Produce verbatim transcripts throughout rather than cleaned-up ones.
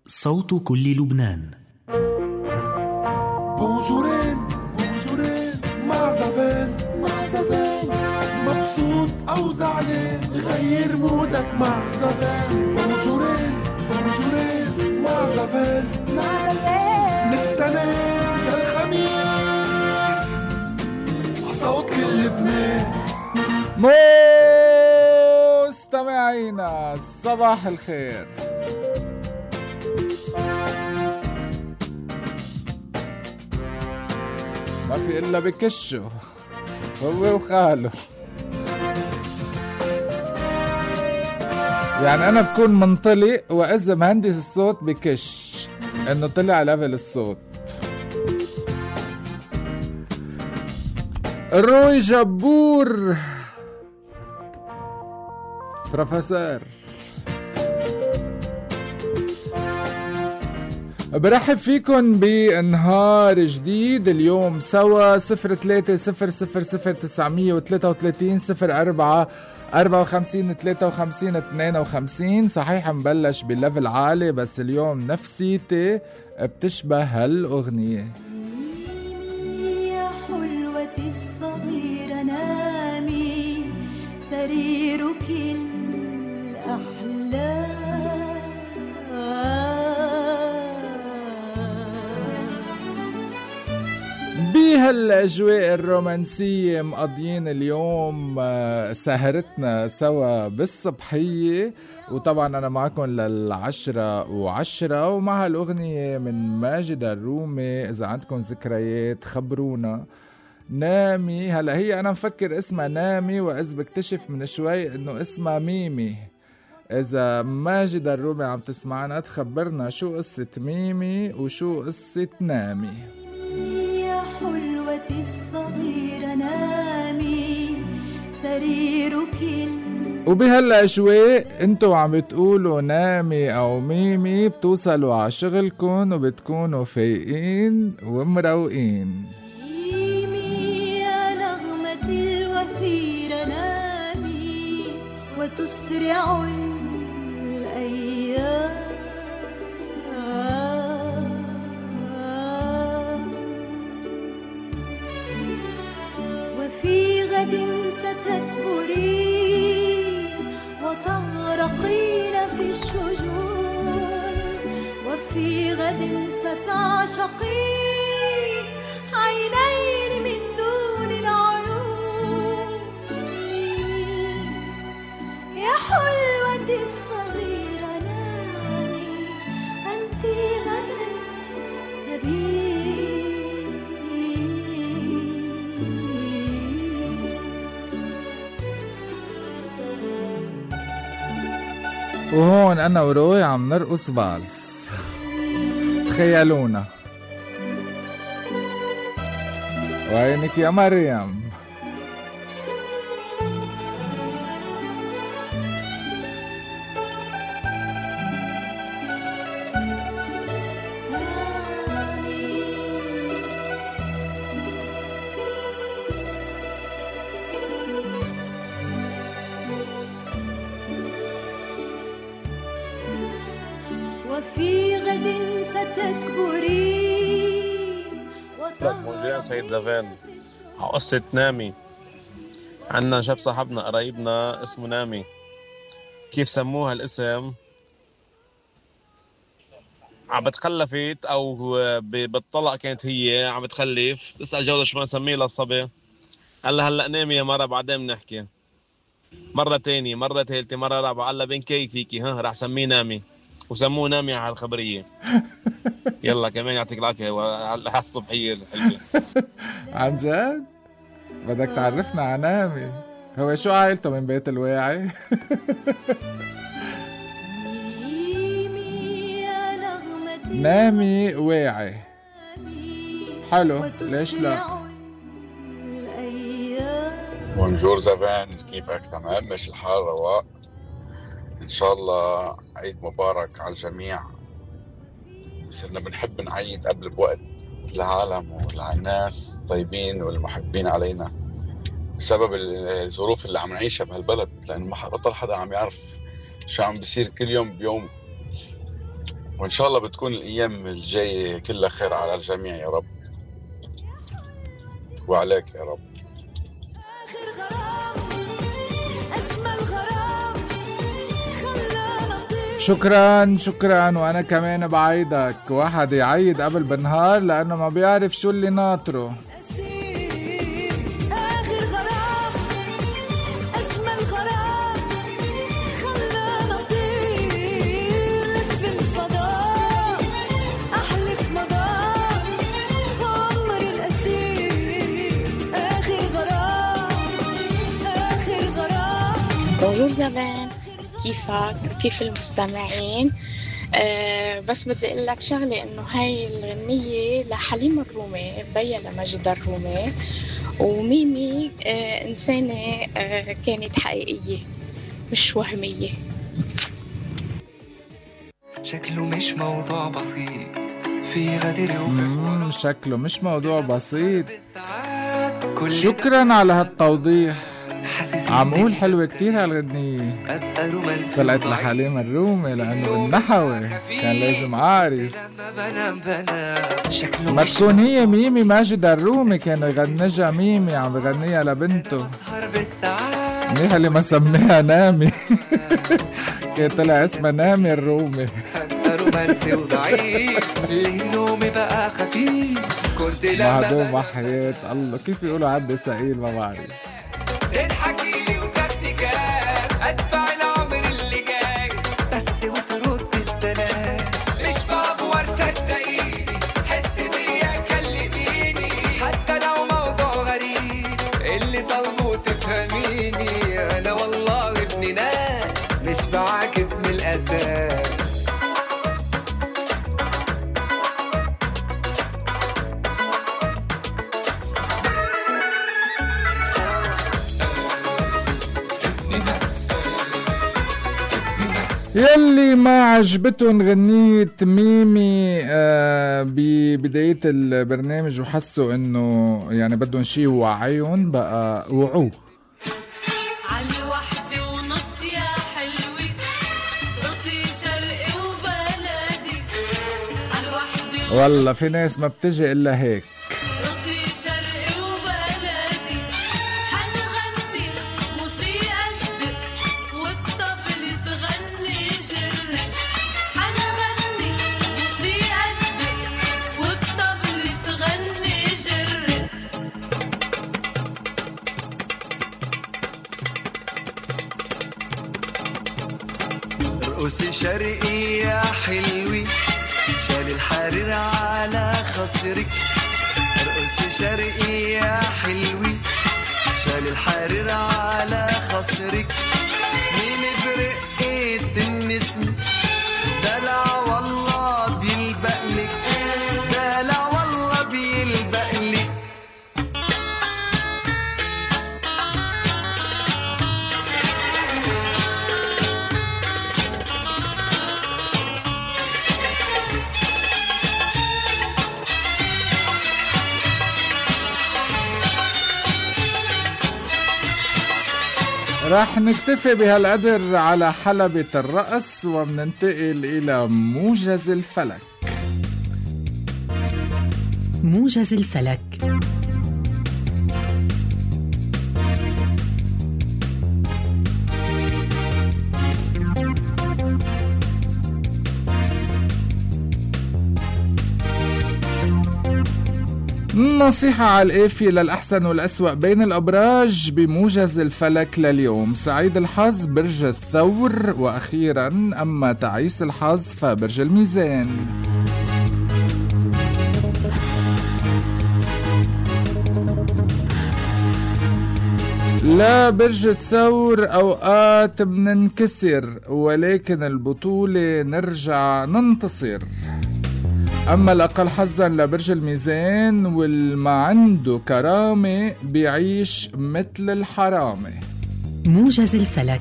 صوت كل لبنان. بونجورين بونجورين مع زفان مع زفان، مبسوط أو زعلان غير مودك مع زفان. بونجورين بونجورين مع زفان مع زفان، من التنين للخميس صوت كل لبنان. مستمعينا صباح الخير، ما في إلا بكشه هو وخاله. يعني أنا بكون منطلق وإذا مهندس الصوت بكش إنه طلع ليفل الصوت. روي جبور بروفيسور، برحب فيكن بنهار جديد. اليوم سوا صفر ثلاثة صفر صفر صفر تسعمية وثلاثة وثلاثين صفر أربعة أربعة وخمسين ثلاثة وخمسين اثنين وخمسين. صحيح مبلش بليفل عالي بس اليوم نفسيتي بتشبه هالأغنية. يا حلوتي الصغيرة نامي، سريرك الأحلام بهالأجواء الرومانسية مقضيين اليوم سهرتنا سوا بالصبحية، وطبعا أنا معكم للعشرة وعشرة، ومع هالأغنية من ماجد الرومي. إذا عندكم ذكريات خبرونا. نامي، هلا هي أنا مفكر اسمها نامي وإذ بكتشف من شوي إنه اسمها ميمي. إذا ماجد الرومي عم تسمعنا تخبرنا شو قصة ميمي وشو قصة نامي. حلوتي الصغيرة نامي، سريرك ال... وبهالأجواء انتو عم بتقولوا نامي او ميمي، بتوصلوا على شغلكن وبتكونوا فايقين ومروقين. ميمي يا نغمتي الوثيرة نامي، وتسرع الأيام في غد ستكبرين وتغرقين في الشجون، وفي غد ستعشقين عينين من دون العيون. يا حلوتي الصغيرة نامي، أنت غدا تبين. وهون أنا وروي عم نرقص بالس. تخيلونا. وينك يا مريم؟ وفي غد ستكبرين. موجودين سيد لافان على قصة نامي. عنا شاب صاحبنا قرايبنا اسمه نامي. كيف سموها الاسم؟ عم بتخلفت او بالطلاق كانت هي عم بتخلف، تسأل جوزها شو نسميه للصبي، قال لها هلا نامي يا مرة بعدين بنحكي. مرة تانية مرة ثالثة مرة رابعة قال لها بين كيف فيكي ها رح سميه نامي، وسموه نامي على الخبرية. يلا كمان يعطيك العافية على الصبحية الحلوة. عن جد؟ بدك تعرفنا عن نامي. هو شو عائلته من بيت الواعي؟ نامي واعي حلو، ليش لا؟ بونجور زفان، كيفك؟ تمام؟ مش الحال رواق؟ ان شاء الله عيد مبارك على الجميع. صرنا بنحب نعيد قبل بوقت للعالم وللناس الطيبين والمحبين علينا بسبب الظروف اللي عم نعيشها بهالبلد، لأنه ما بطل حدا عم يعرف شو عم بيصير كل يوم بيوم. وإن شاء الله بتكون الأيام الجاية كلها خير على الجميع يا رب، وعليك يا رب. شكرا شكرا. وانا كمان بعيدك واحد يعيد قبل بنهار لانه ما بيعرف شو اللي ناطره. بونجور زبان، كيفك وكيف المستمعين؟ أه بس بدي اقول لك شغله، انه هاي الغنيه لحليم الرومي، بيا لماجدة الرومي، وميمي أه انسانه أه كانت حقيقيه مش وهميه. شكله مش موضوع بسيط، في غدر وفي شكله مش موضوع بسيط. شكرا على هالتوضيح. عمول حلوة كتير هالغنية، طلعت لحليم الرومي لأنه بالنحوي كان لازم أعرف. ما تكون هي ميمي ماجدة الرومي كانوا يغنجها ميمي عم بغنيها لبنته، منيح اللي ما سميها نامي. كان طلع اسمها نامي الرومي. رومانسي وضعيف، نومي بقى خفيف، كنت معدوم وحياة الله. كيف يقولوا عدي ثقيل ما بعرف. تضحكيلي وتكتكات، ادفع العمر اللي جاي بس وترد السلام، مش بافور صدقيني، حس بيا كلميني، حتى لو موضوع غريب اللي طالبه تفهميني. انا والله ابن ناس مش بعاكس من الاساس. يلي ما عجبتهم غنية ميمي آه ببداية البرنامج وحسوا انه يعني بدهم شي وعيهم، بقى وعوه عالوحدة ونص يا حلوي، رصي شرقي وبلدي، عالوحدة والله في ناس ما بتجي الا هيك. رقصي شرقي يا حلوي، شال الحرير على خصرك. رقصي شرقي يا حلوي، شال الحرير على خصرك. مين برقة النسم، دلع والله بيلبقلك، دلع والله بيلبقلك. راح نكتفي بهالقدر على حلبة الرقص ومننتقل إلى موجز الفلك. موجز الفلك. نصيحة على القافية للأحسن والأسوأ بين الأبراج بموجز الفلك لليوم. سعيد الحظ برج الثور، وأخيرا أما تعيس الحظ فبرج الميزان. لا برج الثور أوقات مننكسر، ولكن البطولة نرجع ننتصر. أما الأقل حظاً لبرج الميزان، والما عنده كرامة بيعيش مثل الحرامة. موجز الفلك.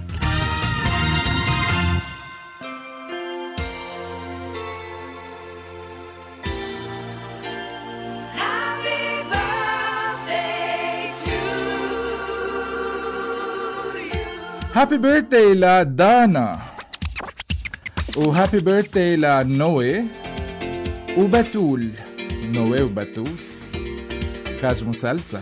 هابي بيرثداي لدانا. وهابي بيرثدي لنوي وبتول. نوي وبتول خارج مسلسل.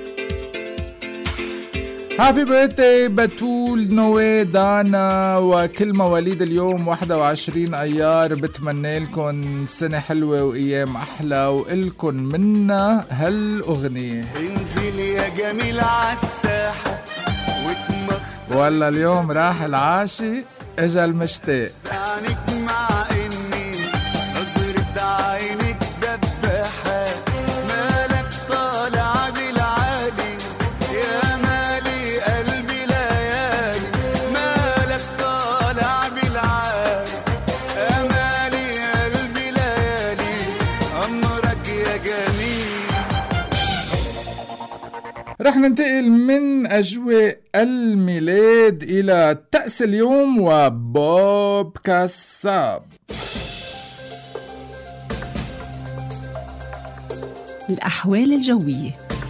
هابي بيرثدي بتول، نوي، دانا وكل مواليد اليوم واحد وعشرين ايار. بتمنى لكم سنة حلوة وايام احلى، وإلكن منا هالاغنية. انزل يا جميل عالساحة واتمخ، ولا اليوم راح العاشق اجا المشتاق. عنك مع اني نظرة عينك دباحة، مالك طالع بالعالي يا مالي قلبي ليالي، مالك طالع بالعالي يا مالي قلبي ليالي، أمرك يا جميل. رح ننتقل من أجواء الميلاد إلى تأس اليوم وبوب كساب. الأحوال الجوية.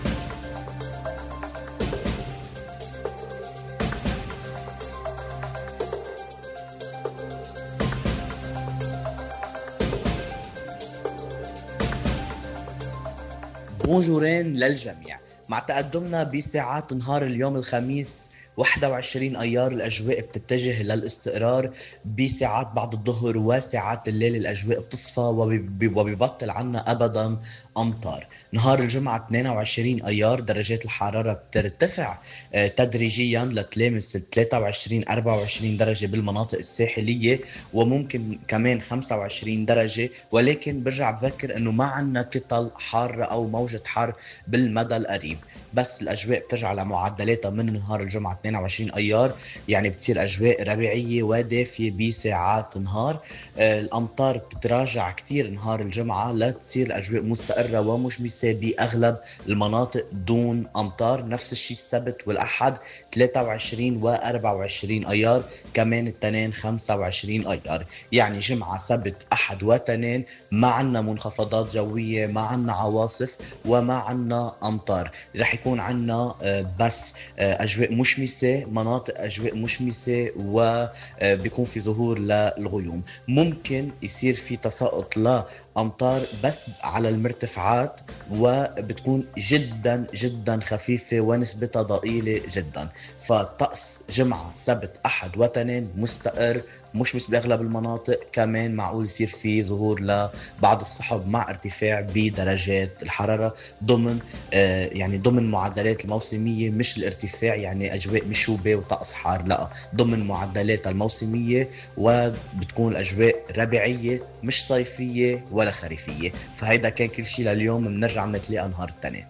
بونجورين للجميع. مع تقدمنا بساعات نهار اليوم الخميس واحد وعشرين أيار الأجواء بتتجه للاستقرار. بساعات بعد الظهر وساعات الليل الأجواء بتصفى وبيبطل عنا أبدا أمطار. نهار الجمعة اثنين وعشرين أيار درجات الحرارة بترتفع تدريجيا لتلامس ثلاثة وعشرين أربعة وعشرين درجة بالمناطق الساحلية، وممكن كمان خمسة وعشرين درجة. ولكن برجع بذكر أنه ما عنا كتل حارة أو موجة حر بالمدى القريب، بس الأجواء بترجع لمعدلاتها من نهار الجمعة اثنين وعشرين أيار. يعني بتصير أجواء ربيعية ودافية بساعات نهار. الأمطار بتتراجع كتير نهار الجمعة لتصير الأجواء مستقرة ومشمسة بأغلب المناطق دون أمطار. نفس الشيء السبت والأحد ثلاثة وعشرين وأربعة وعشرين أيار، كمان التنين خمسة وعشرين أيار. يعني جمعة سبت أحد وتنين ما عنا منخفضات جوية، ما عنا عواصف وما عنا أمطار. رح يكون عنا بس أجواء مشمسة، مناطق أجواء مشمسة، وبيكون في ظهور للغيوم. ممكن يصير في تساقط لأمطار بس على المرتفعات، وبتكون جدا جدا خفيفة ونسبتها ضئيلة جدا. فالطقس جمعة سبت أحد وتنين مستقر مشمس بأغلب المناطق. كمان معقول يصير في ظهور لبعض السحب مع ارتفاع بدرجات الحرارة ضمن آه يعني ضمن معدلات الموسمية، مش الارتفاع يعني أجواء مشوبة وطقس حار، لا، ضمن معدلات الموسمية، وبتكون الأجواء ربيعية مش صيفية ولا خريفية. فهيدا كان كل شيء لليوم، بنرجع نتلاقى نهار التنين.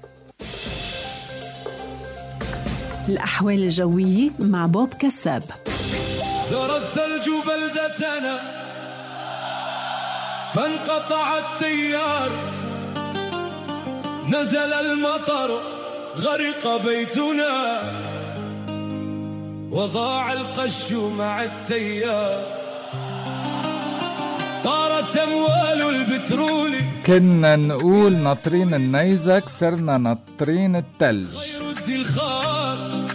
الأحوال الجوية مع بوب كساب. زار الثلج بلدتنا فانقطع التيار، نزل المطر غرق بيتنا، وضاع القش مع التيار، طارت أموال البترول. كنا نقول ناطرين النيزك، صرنا ناطرين التلج. يرد الخال،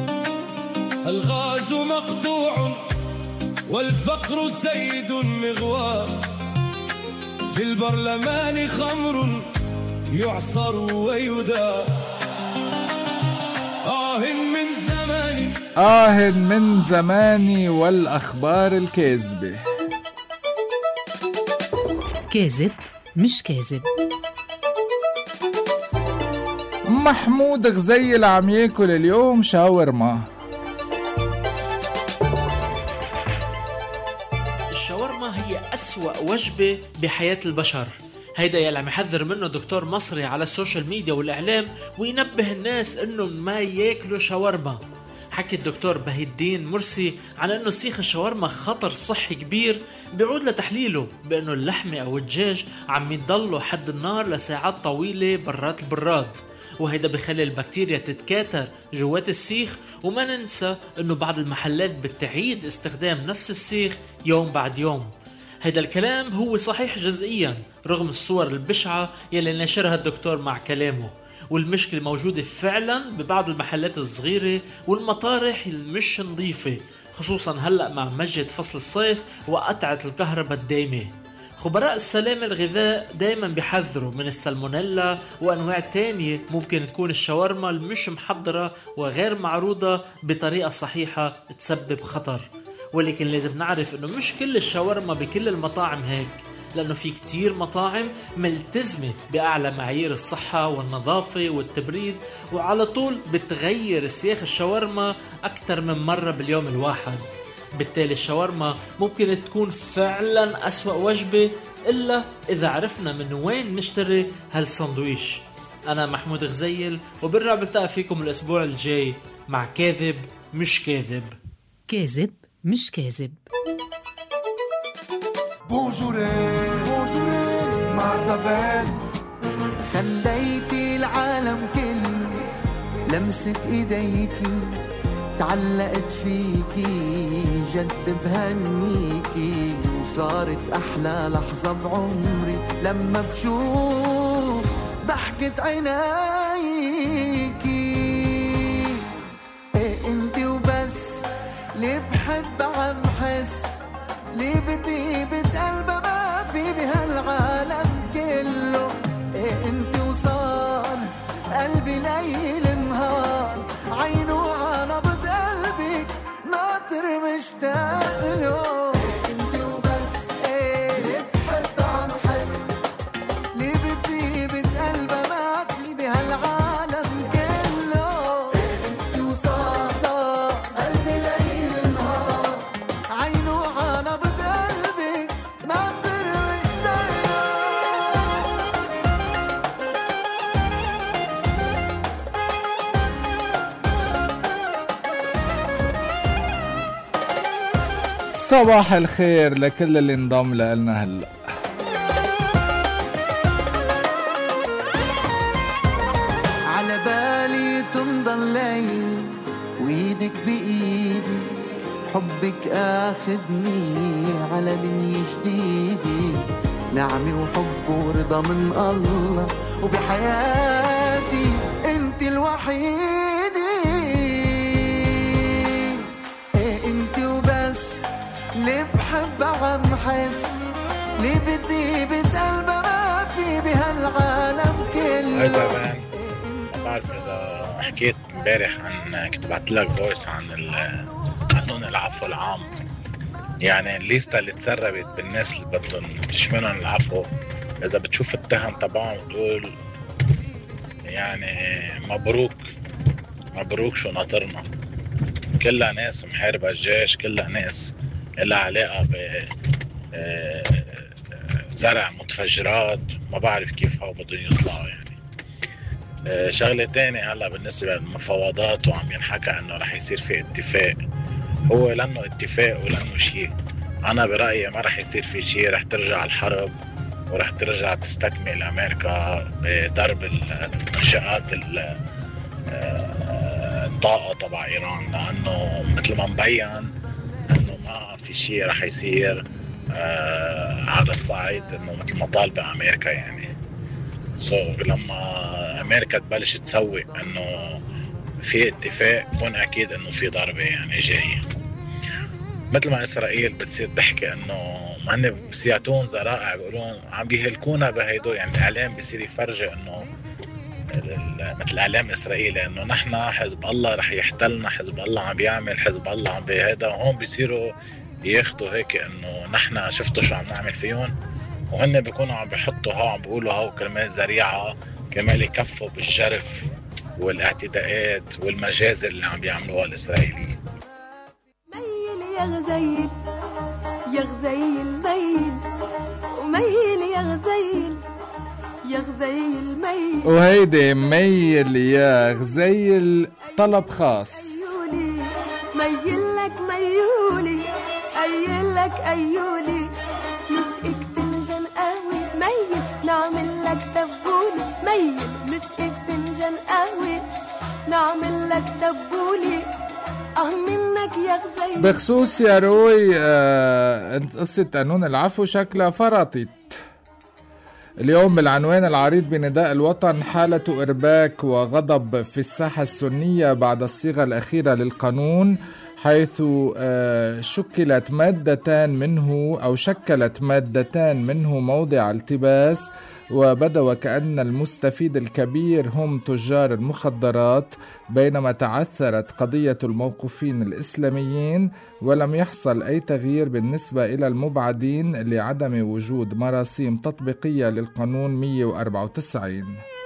الغاز مقطوع والفقر سيد مغوار، في البرلمان خمر يعصر ويدار. آه من زمان آه من زماني والأخبار الكاذبة. كاذب مش كاذب. محمود غزيل عم ياكل اليوم شاورما. الشاورما هي أسوأ وجبة بحياة البشر. هيدا يلي عم يحذر منه دكتور مصري على السوشيال ميديا والإعلام، وينبه الناس إنه ما ياكلوا شاورما. حكي الدكتور بهي الدين مرسي على إنه سيخ الشاورما خطر صحي كبير، بيعود لتحليله بإنه اللحمة أو الدجاج عم يضلوا حد النار لساعات طويلة برات البراد، وهيدا بخلي البكتيريا تتكاثر جوات السيخ. وما ننسى إنه بعض المحلات بتعيد استخدام نفس السيخ يوم بعد يوم. هيدا الكلام هو صحيح جزئيا رغم الصور البشعة يلي نشرها الدكتور مع كلامه، والمشكلة موجودة فعلا ببعض المحلات الصغيرة والمطارح المش نظيفة، خصوصا هلأ مع مجد فصل الصيف وقطعة الكهرباء الدايمة. خبراء السلامة الغذاء دايما بيحذروا من السالمونيلا وأنواع تانية ممكن تكون الشاورما المش محضرة وغير معروضة بطريقة صحيحة تسبب خطر. ولكن لازم نعرف أنه مش كل الشاورما بكل المطاعم هيك، لأنه في كتير مطاعم ملتزمة بأعلى معايير الصحة والنظافة والتبريد، وعلى طول بتغير سياخ الشاورما أكتر من مرة باليوم الواحد. بالتالي الشاورما ممكن تكون فعلا أسوأ وجبة إلا إذا عرفنا من وين نشتري هالساندويش. أنا محمود غزيل وبرجع بلتقى فيكم الأسبوع الجاي مع كاذب مش كاذب. كاذب مش كاذب. بونجورين بونجورين مع زفان، خليتي العالم كله لمسة ايديكي، تعلقت فيكي جد بهنيكي، وصارت احلى لحظة بعمري لما بشوف ضحكة عينيكي. ايه انتي وبس ليه بحب عم حس، ليه بطيبة قلبه ما في بهالعالم كله. ايه انت وصار قلبي ليل نهار، عينه على نبض قلبك ناطر مشتاق له. ايه انت وبس ايه ليه بحب عم حس، ليه بطيبة قلبه ما في بهالعالم كله. ايه انت وصار صار قلبي ليل نهار، عينه على نبض صباح الخير لكل اللي انضم لنا هلا. على بالي تمضى الليل وايدك بايدي، حبك اخذني على دنيا جديدة، نعمة وحب ورضا من الله، وبحياتي انت الوحيدة. ايه انت وبس ليه بحب عم حس، ليه بطيبة قلبه ما في بهالعالم كله. هاي زمان ما بعرف اذا حكيت امبارح عن كنت بعتلك فويس عن قانون العفو العام، يعني الليسته اللي تسربت بالناس اللي بدهم تشملهم العفو. اذا بتشوف التهم تبعهم تقول يعني مبروك مبروك شو ناطرنا. كلها ناس محاربة الجيش، كلها ناس لها علاقة بزرع متفجرات، ما بعرف كيف هو بدهم يطلعوا. يعني شغلة تانية هلا بالنسبة للمفاوضات، وعم ينحكى انه رح يصير في اتفاق. هو لانه اتفاق ولانه شيء، انا برأيي ما رح يصير في شيء، رح ترجع الحرب ورح ترجع تستكمل امريكا بضرب المنشآت الطاقة تبع ايران، لانه مثل ما مبين انه ما في شيء رح يصير آه على الصعيد انه مثل ما طالبة امريكا. يعني سو لما امريكا تبلش تسوي انه في اتفاق بكون اكيد انه في ضربة يعني جاية. مثل ما اسرائيل بتصير تحكي انه ما هن بسياتون ذرائع، بيقولون عم بيهلكونا بهيدو، يعني الاعلام بيصير يفرجي انه مثل الاعلام الاسرائيلي انه نحن حزب الله رح يحتلنا، حزب الله عم بيعمل، حزب الله عم بهيدا. هون بيصيروا ياخدوا هيك انه نحن شفتوا شو عم نعمل فيهم، وهن بيكونوا عم بيحطوا هاو عم بيقولوا هاو كلمات ذريعه كرمال يكفوا بالشرف والاعتداءات والمجازر اللي عم بيعملوها الاسرائيليين. ميل يا غزيل يا غزيل ميل، وميل يا غزيل يا غزيل ميل، وهيدي ميل يا غزيل طلب خاص. ميولي ميلك ميولي أيلك أيولي، مسقك فنجان قهوة ميل نعمل لك تبولي، ميل مسقك فنجان قهوة نعمل لك تبولي، اه منك يا غزيل. بخصوص يا روي آه قصة قانون العفو شكلها فرطت اليوم بالعنوان العريض بنداء الوطن. حالة إرباك وغضب في الساحة السنية بعد الصيغة الأخيرة للقانون حيث شكلت مادتان منه أو شكلت مادتان منه موضع التباس، وبدا وكأن المستفيد الكبير هم تجار المخدرات، بينما تعثرت قضية الموقوفين الإسلاميين ولم يحصل أي تغيير بالنسبة إلى المبعدين لعدم وجود مراسيم تطبيقية للقانون مية وأربعة وتسعين.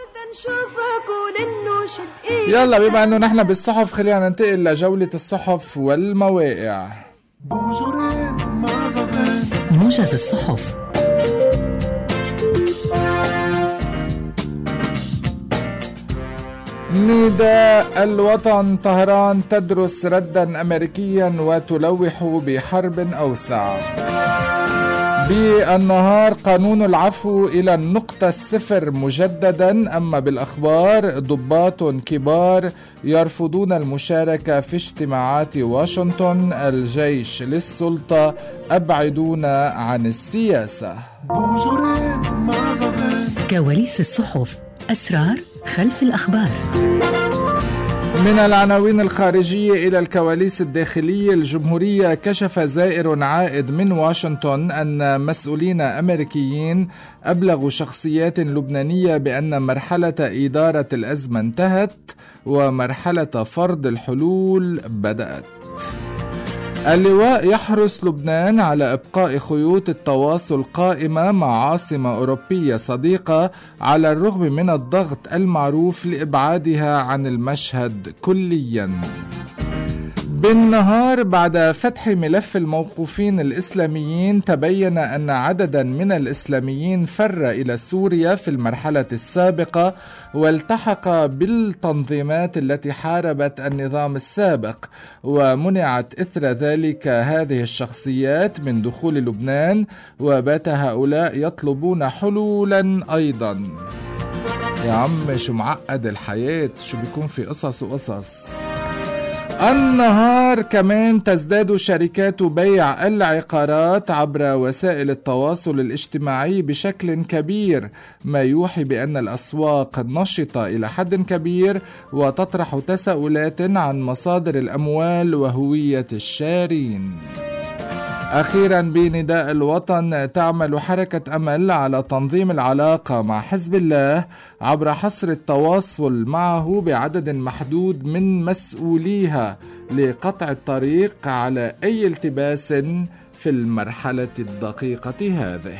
يلا بما أنه نحن بالصحف خلينا ننتقل لجولة الصحف والمواقع. موجز الصحف. نداء الوطن، طهران تدرس ردا أمريكيا وتلوح بحرب أوسع. بالنهار، قانون العفو إلى النقطة الصفر مجددا. أما بالأخبار، ضباط كبار يرفضون المشاركة في اجتماعات واشنطن. الجيش للسلطة، أبعدونا عن السياسة. كواليس الصحف، أسرار خلف الأخبار. من العناوين الخارجية إلى الكواليس الداخلية، الجمهورية كشف زائر عائد من واشنطن أن مسؤولين أمريكيين أبلغوا شخصيات لبنانية بأن مرحلة إدارة الأزمة انتهت ومرحلة فرض الحلول بدأت. اللواء يحرص لبنان على إبقاء خيوط التواصل قائمة مع عاصمة أوروبية صديقة على الرغم من الضغط المعروف لإبعادها عن المشهد كلياً. بالنهار، بعد فتح ملف الموقوفين الإسلاميين تبين أن عددا من الإسلاميين فر إلى سوريا في المرحلة السابقة والتحق بالتنظيمات التي حاربت النظام السابق، ومنعت إثر ذلك هذه الشخصيات من دخول لبنان، وبات هؤلاء يطلبون حلولا أيضا. يا عم شو معقد الحياة، شو بيكون في قصص وقصص. النهار كمان، تزداد شركات بيع العقارات عبر وسائل التواصل الاجتماعي بشكل كبير، ما يوحي بأن الأسواق نشطة إلى حد كبير وتطرح تساؤلات عن مصادر الأموال وهوية الشارين. أخيرا، بنداء الوطن، تعمل حركة أمل على تنظيم العلاقة مع حزب الله عبر حصر التواصل معه بعدد محدود من مسؤوليها لقطع الطريق على أي التباس في المرحلة الدقيقة هذه.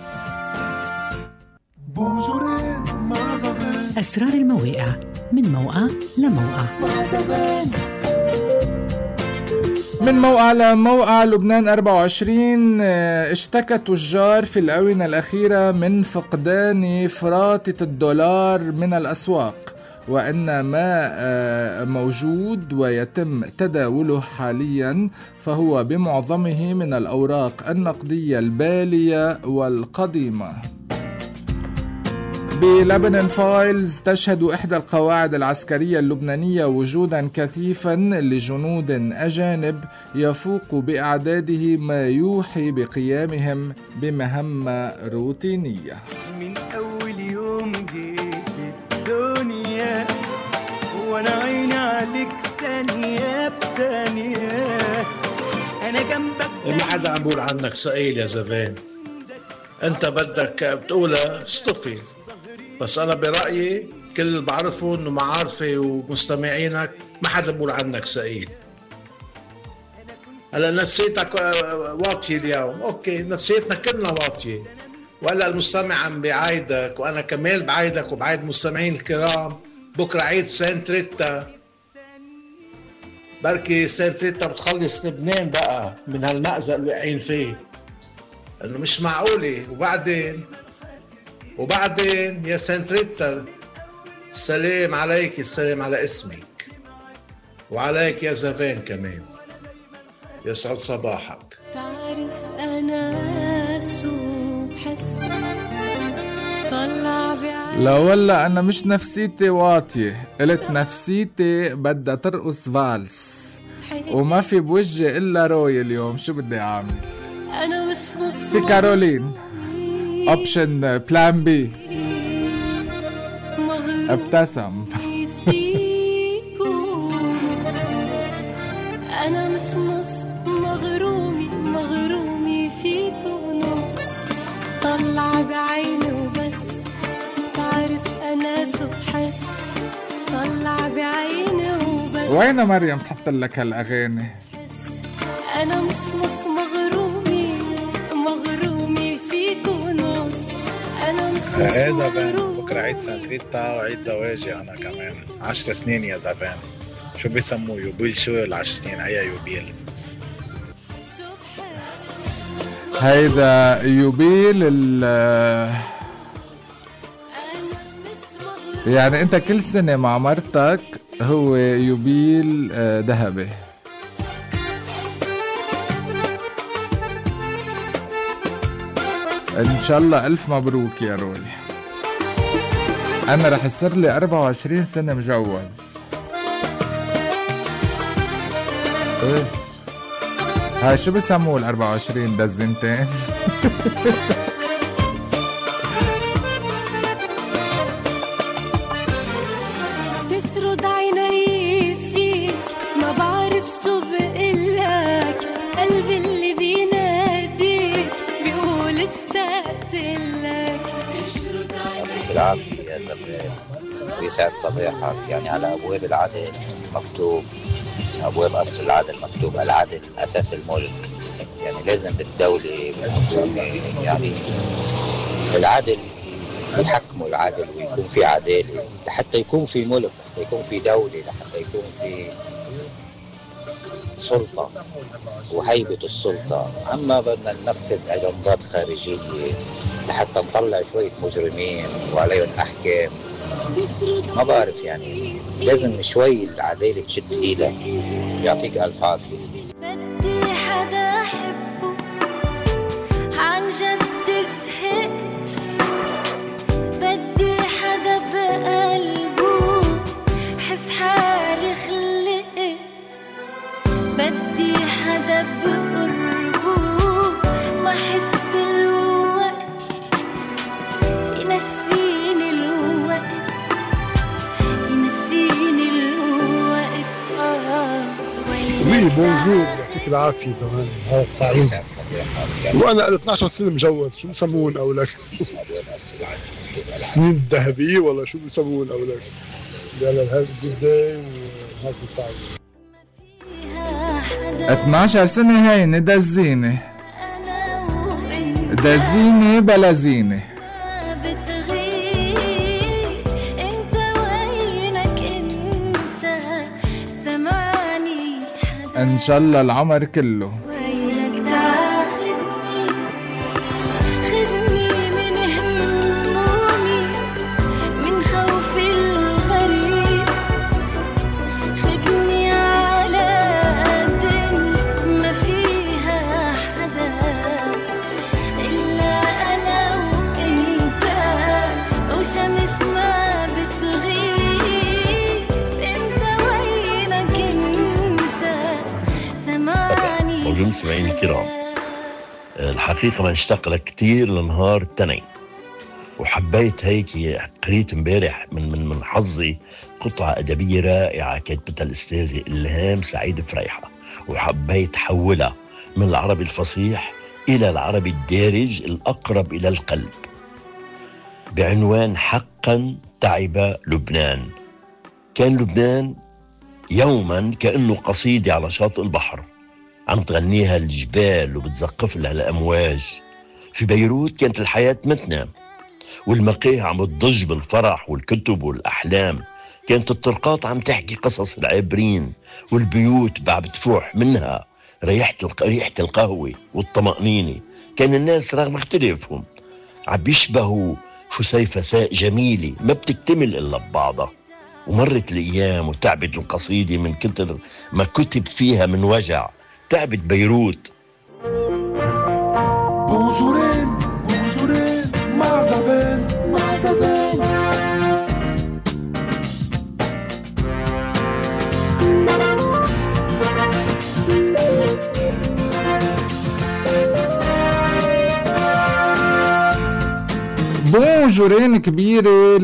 أسرار المواقع، من موقع لموقع. من موقع لموقع، لبنان أربعة وعشرين، اشتكى تجار في الآونة الأخيرة من فقدان فراتة الدولار من الأسواق، وأن ما موجود ويتم تداوله حاليا فهو بمعظمه من الأوراق النقدية البالية والقديمة. بلبنان فايلز، تشهد إحدى القواعد العسكرية اللبنانية وجودا كثيفا لجنود أجانب يفوق بأعداده ما يوحي بقيامهم بمهمة روتينية. من أول يوم جيت الدنيا وأنا عيني عليك ثانية بثانية، أنا جنبك. ما حدا عم بقول عنك ثقيل يا زفان، أنت بدك بتقولها اصطفي، بس أنا برأيي كل اللي بعرفه إنه معارفي ومستمعينك ما حدا بقول عنك ثقيل. هلا نفسيتك واطية اليوم، أوكي، نفسيتنا كلنا واطية، وهلا المستمع عم بعايدك وأنا كمان بعايدك وبعايد مستمعين الكرام، بكرة عيد سانت ريتا، بركي سانت ريتا بتخلص لبنان بقى من هالمأزق اللي واقعين فيه، إنه مش معقولة. وبعدين وبعدين يا سانت ريتا، السلام عليك، السلام على اسمك وعليك يا زفان كمان، يسعد صباحك. تعرف أنا سو بحس طلع بعيني. لا والله أنا مش نفسيتي واطية، قلت نفسيتي بدها ترقص فالس وما في بوجه إلا روي اليوم، شو بدي أعمل؟ أنا مش نص في كارولين اوبشن بلان بي. ابتسم. أنا مش نص مغرومي مغرومي فيك ونص طلع بعيني وبس تعرف أنا شو بحس طلع بعيني وبس. وين مريم تحط لك هالأغاني؟ أنا مش نص مغرومي مغرومي فيك ونص أنا مش نص يا زفان مغرومي. بكره عيد سانتريتا وعيد زواجي انا كمان عشر سنين يا زفان. شو بيسموه يوبيل؟ شو العشر سنين؟ اي يوبيل؟ هيدا يوبيل ال يعني انت كل سنة مع مرتك هو يوبيل ذهبي. ان شاء الله الف مبروك يا رولي. انا رح يصير لي أربعة وعشرين سنة مجوز. ايه هاي شو بسموه ال أربعة وعشرين دزنتين؟ تسرد عيني فيك ما بعرف شو بقلك قلبي اللي بيناديك بيقول اشتقت لك. يعطيك العافية يا زبريل ويسعد صباحك. يعني على أبواب العدل مكتوب، أبواب قصر العدل مكتوب العدل أساس الملك. يعني لازم بالدولة بالحكومة يعني العدل يحكموا العدل ويكون في عدالة لحتى يكون في ملك، لحتى يكون في دولة، لحتى يكون في سلطة وهيبة السلطة. أما بدنا ننفذ أجندات خارجية لحتى نطلع شوية مجرمين وعليهم أحكام، ما بعرف يعني لازم شوي العدالة تشد إيدها. يعطيك ألف عافية. بدي حدا أحبه عن جد زهقت، بدي حدا بقلبه حس حالي خلقت، بدي حدا بقربه ما حس بالوقت ينسيني الوقت ينسيني الوقت. آه وي بونجور يعطيك العافية زمان. هذا سعيد وأنا ال اثنعش سنة مجوز. شو بسمون أولك؟ سنين الذهبية ولا شو بسمون أولك؟ يلا هذا جدا وهذا سعيد. اثنعش سنة هيني دزينة دزينة بلا زينة. ان شاء الله العمر كله. ويلك تاخدني خدني من همومي من خوفي الغريب، خدني على الدنيا ما فيها حدا إلا أنا وإنت وشمس ما بتغيب. انت وينك انت سمعني. موجود مستمعين الكرام، الحقيقة ما اشتاق لك كتير لنهار التنين، وحبيت هيك قريت امبارح من من من حظي قطعة أدبية رائعة كتبتها الأستاذة إلهام سعيد فريحة، وحبيت حولها من العربي الفصيح إلى العربي الدارج الأقرب إلى القلب بعنوان حقا تعب لبنان. كان لبنان يوما كأنه قصيدة على شاطئ البحر عم تغنيها الجبال وبتزقف لها الأمواج. في بيروت كانت الحياة متنام والمقاهي عم تضج بالفرح والكتب والأحلام. كانت الطرقات عم تحكي قصص العابرين والبيوت بعد بتفوح منها ريحة ريحة القهوة والطمأنينة. كان الناس رغم اختلافهم عم بيشبهوا فسيفساء جميلة ما بتكتمل إلا ببعضها. ومرت الأيام وتعبت القصيدة من كتر ما كتب فيها من وجع. تعبت بيروت. بونجورين بونجورين مع زفان مع زفان. بونجورين كبيرة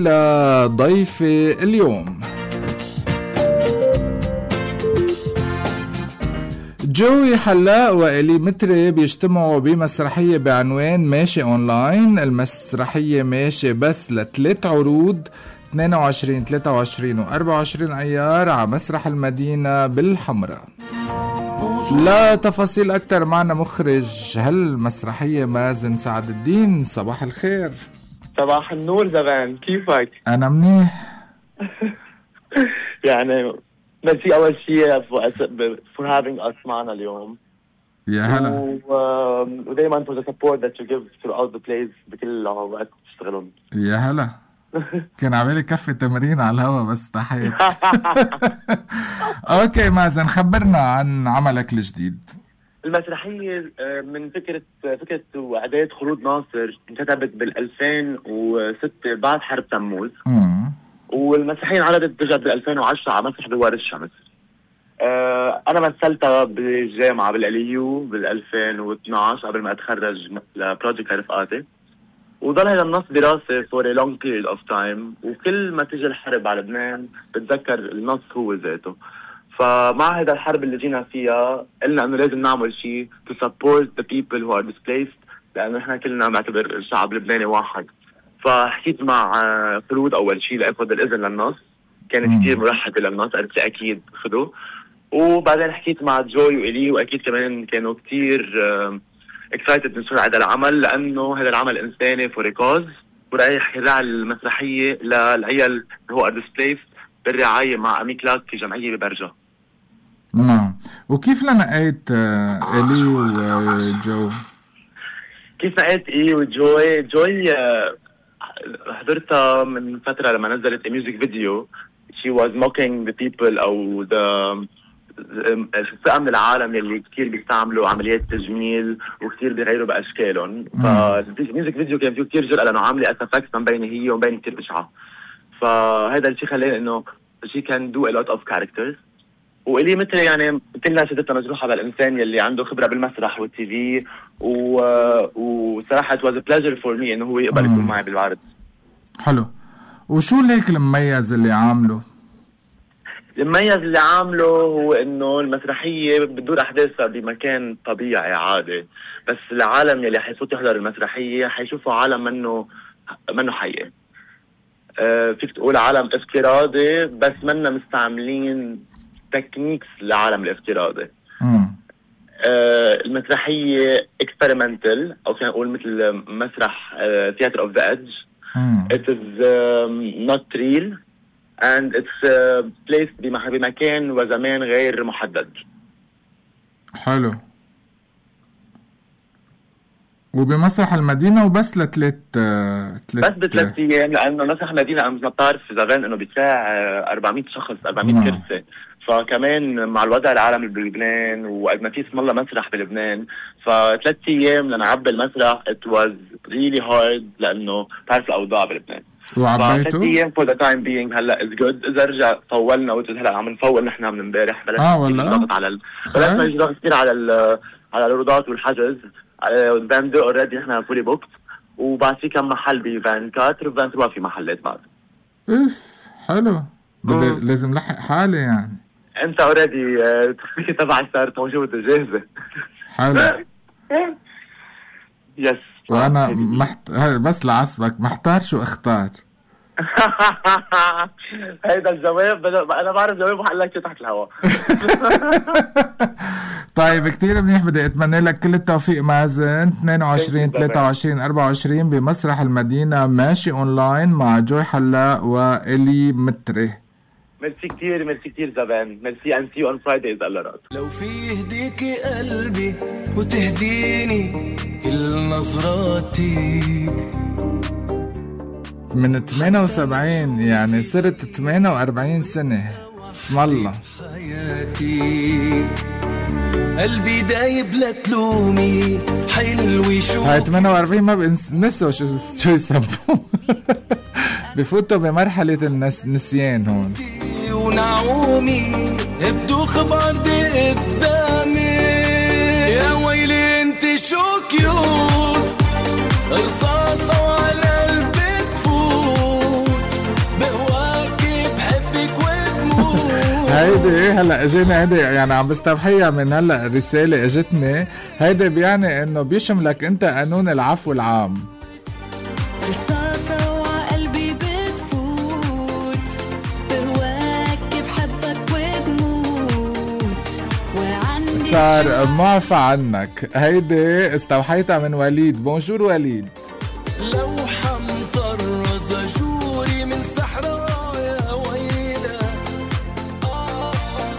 لضيفي اليوم. جوي حلاق وإلي متري بيجتمعوا بمسرحية بعنوان ماشي أونلاين. المسرحية ماشي بس لثلاث عروض اثنين وعشرين ثلاثة وعشرين و أربعة وعشرين أيار على مسرح المدينة بالحمراء. لا تفاصيل أكتر معنا مخرج هالمسرحية مازن سعد الدين. صباح الخير. صباح النور زبان، كيفك؟ أنا منيح. يعني ميرسي أول شيء for having us معنا اليوم. يا هلا. ودايما for the support that you give throughout the plays بكل وقت تشتغلون. يا هلا. كان عمالي كفي تمرين على الهوا بس تحيت. اوكي مازن، خبرنا عن عملك الجديد. المسرحية من فكرة فكرة وإعداد خلود ناصر، انكتبت بالألفين وستة بعد حرب تموز. امم والمسرحية انعرضت بجد بالألفين وعشرة على مسرح دوار الشمس. أه أنا مثلتها بالجامعة بالأليو بالألفين واثناشر قبل ما أتخرج لبروجيكت رفقاتي، وضل هذا النص دراسة for a long period of time. وكل ما تجي الحرب على لبنان بتذكر النص هو ذاته. فمع هذا الحرب اللي جينا فيها قلنا انه لازم نعمل شيء to support the people who are displaced، لانه احنا كلنا معتبر الشعب اللبناني واحد. فحكيت مع خلود اول شيء لاخذ الاذن للنص، كانت كثير مرحبه للنص، قالت لي اكيد خذوه. وبعدين حكيت مع جوي وإلي، واكيد كمان كانوا كثير اكسايتد من هذا العمل، لانه هذا العمل انساني فور كوز، ورايح يراعي المسرحيه للعيال اللي هو ار ديسبليسد بالرعايه مع امي كلاك في جمعيه ببرجه. نعم. وكيف لنقيت إلي وجو؟ كيف نقيت إلي وجوي؟ جوي حضرتها من فترة لما نزلت ميوزك فيديو. she was mocking the people أو the فئة من العالم اللي كتير بيستعملوا عمليات تجميل وكتير بيغيروا بأشكالهم. فالميوزك فيديو كان فيه كتير جرأة، لأنه عاملة أسفكس من بين هي وبين كتير بشعة. فهذا الشيء خلاني إنه she can do a lot of characters. وإلي مثل يعني كلنا شدتنا مجروحة بالإنسان يلي عنده خبرة بالمسرح والتي في، وصراحة it was a pleasure for me إنه هو يقبل يكون معي بالعرض. حلو. وشو ليك المميز اللي عامله؟ المميز اللي عامله هو إنه المسرحية بتدور أحداثها بمكان طبيعي عادي، بس العالم يلي حيفوت يحضر المسرحية حيشوفوا عالم منه منه حقيقي. أه فيك تقول عالم افتراضي، بس منا مستعملين تكنيكس لعالم الافتراضي. امم آه المسرحيه اكسبيرمنتال، او فينا نقول مثل مسرح ثياتر اوف ذا ايدج. it is um, not real and it's uh, placed بمكان وزمان غير محدد. حلو. وبمسرح المدينة وبس لثلاث بس بثلاث ايام، لانه مسرح المدينة مثل ما بتعرف زمان انه بيساع أربعمية شخص أربعمية كرسي. فكمان مع الوضع العالمي بلبنان وقد ما في اسم الله مسرح بلبنان، فثلاث ايام لنعبي المسرح it was really hard، لانه تعرف الاوضاع بلبنان. وعبيته؟ ثلاث ايام for the time being هلا is good. اذا رجع طولنا وجد هلا عم نفول نحن من امبارح، بلشنا اه والله نضغط على ال... بلشنا نجي ضغط كثير على ال... على العروضات والحجز. فان دو اوريدي نحن فولي بوكت، وبعد في كم محل بفان كاتر وفان ثلاثة في محلات بعد. اف حلو. لازم لحق حالي يعني. انت اوريدي التصفيق تبعك صارت موجوده جاهزه. حلو. يس. وانا محت... بس لعصبك محتار شو اختار. هيدا الجواب انا بعرف جواب وحلك تحت الهواء. طيب كتير منيح. بدي اتمنى لك كل التوفيق مازن. اثنين وعشرين ثلاثة وعشرين أربعة وعشرين بمسرح المدينة ماشي اونلاين مع جوي حلاق وإلي متري. ميرسي كتير ميرسي كتير زبان. ميرسي and see you on Friday إذا راد. لو في يهديكي قلبي وتهديني كل نظراتك. من ثمانية وسبعين يعني صرت ثمانية وأربعين سنة. اسم الله. حياتي قلبي دايب لا تلومي حلوي شو هاي ثمانية وأربعين ما بنسوا شو شو يسموا. بفوتوا بمرحلة النسيان هون. ونعومي بدوخ بردي قدامي. يا ويلي انت شو كيوت رصاصة وعلى البيت فوت بهواكي بحبك وبموت. هيدي هلا اجيني هيدي يعني عم بستوحيها من هلا رسالة اجتني. هيدي بيعني انه بيشملك انت قانون العفو العام. رصاصة وعقلبي بتفوت بهواك بحبك وبموت وعندي صار معفى عنك. هيدي استوحيتها من وليد. بونجور وليد. لو حمطر زجوري من صحراء يا ويلة آه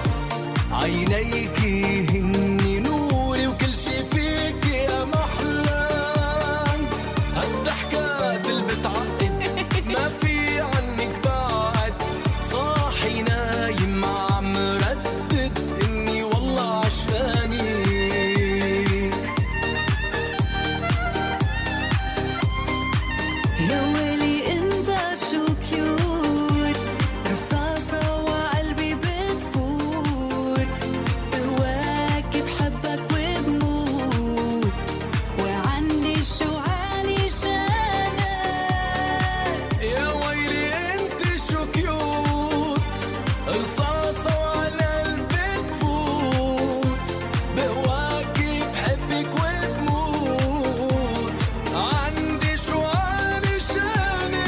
عينيكي هني نوري وكل شي فيك يا محلام هالضحكات اللي بتعقد ما في عنك بعد صاحي نايم عم ردد اني والله عشقاني يا ويلي انت شو كيوت رصاصة وقلبي بتفوت بهواك بحبك وبموت وعندي شو عالي شانك يا ويلي انت شو كيوت رصاصة وعلى قلبي تفوت بهواكي بحبك وبموت عندي شو عالي شانك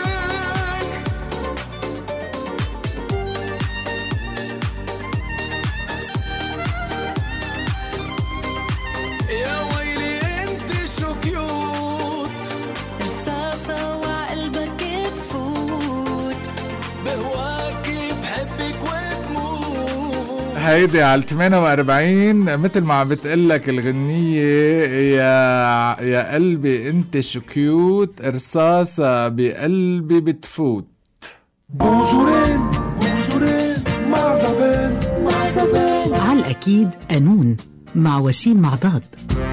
يا ويلي انت شو كيوت رصاصة وقلبك بفوت بهواكي بحبك وبموت. هيدي على ثمانية وأربعين مثل ما عم بتقلك الغنية. يا يا قلبي انت شو كيوت رصاصة بقلبي بتفوت. بونجورين بونجورين مع زفان مع زفان. على الأكيد قانون مع وسيم معضاد.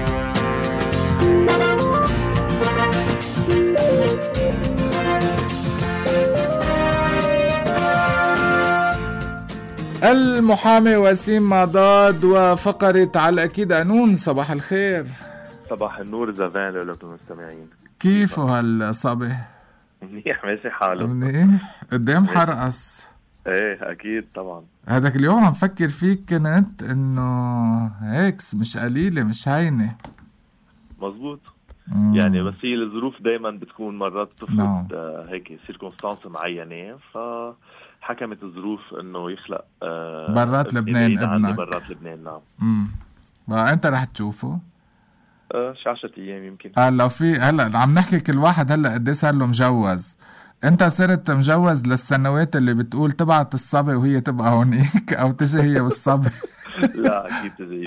المحامي وسيم معضاد وفقرة على الأكيد قانون. صباح الخير. صباح النور زفان لكم المستمعين. كيفه هالصبي؟ منيح ماشي حاله. منيح. قدام حرقص. ايه اكيد طبعا. هذاك اليوم عم فكر فيك كنت انه هيك مش قليلة مش هينة. مزبوط. مم. يعني بس هي الظروف دايما بتكون مرات تفرض نعم. آه هيك سيركونستانس معينة فحكمت الظروف انه يخلق آه برات ابني لبنان بعيد عني ابنك. برات لبنان. نعم. امم بقى انت رح تشوفه؟ آه شي عشرة ايام يمكن. هلا في هلا عم نحكي كل واحد هلا قد ايه صار له مجوز. انت صرت مجوز للسنوات اللي بتقول تبعت الصبي وهي تبقى هونيك او تجي هي والصبي. لا اكيد تجي.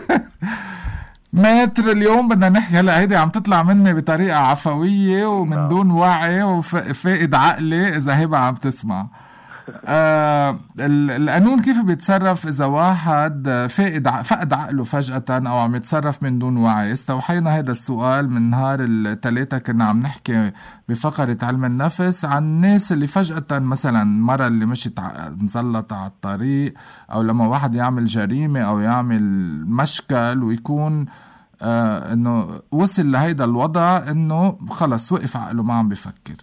متر اليوم بدنا نحكي هلا. هيدي عم تطلع مني بطريقة عفوية ومن نعم. دون وعي وفائد عقلي اذا هبه عم تسمع. آه القانون كيف بيتصرف اذا واحد فائد فقد عقله فجأة او عم يتصرف من دون وعي؟ استوحينا هذا السؤال من نهار الثلاثة. كنا عم نحكي بفقرة علم النفس عن الناس اللي فجأة مثلا مرة اللي مشت مزلطة على الطريق او لما واحد يعمل جريمة او يعمل مشكل ويكون آه انه وصل لهيدا الوضع انه خلص وقف عقله ما عم بفكر.